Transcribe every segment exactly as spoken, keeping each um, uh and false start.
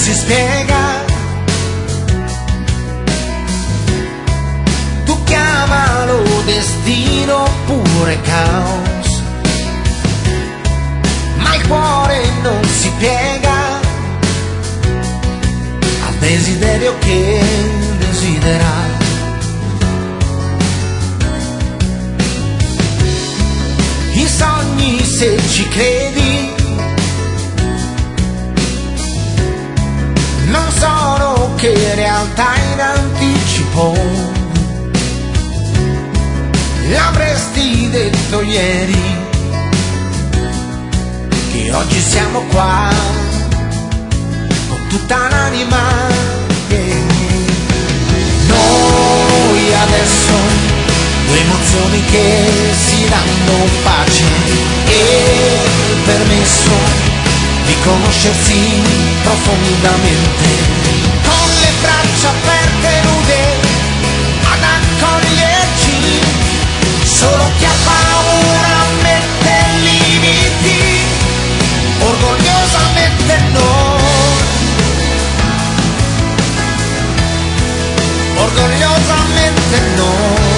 si spiega. Tu chiamalo destino oppure caos, ma il cuore non si piega al desiderio che desidera. I sogni, se ci credi, non sono che realtà in anticipo. L'avresti detto ieri che oggi siamo qua con tutta l'anima. Yeah. Noi adesso due emozioni che si danno pace e il permesso di conoscersi profondamente, con le braccia aperte nude ad accoglierci. Solo chi ha paura mette limiti, orgogliosamente noi, orgogliosamente noi.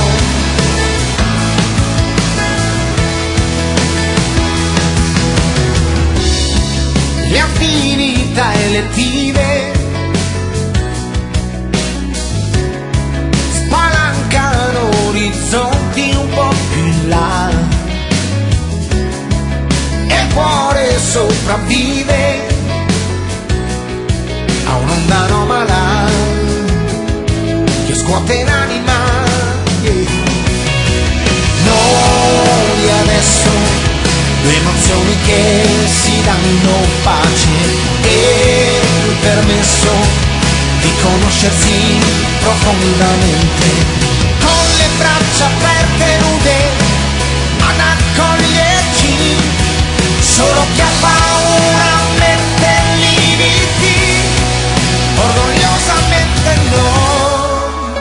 Le affinità elettive spalancano orizzonti un po' più in là e il cuore sopravvive a un'onda anomala che scuote l'anima. Yeah. Noi adesso due emozioni che si danno pace e il permesso di conoscersi profondamente, con le braccia aperte nude ad accoglierci. Solo chi ha paura mette limiti, orgogliosamente noi,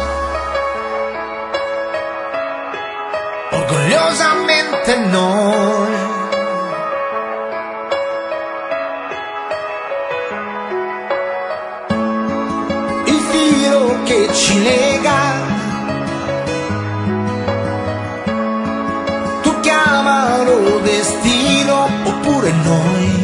orgogliosamente noi. Che ci lega, tu chiamalo destino oppure noi.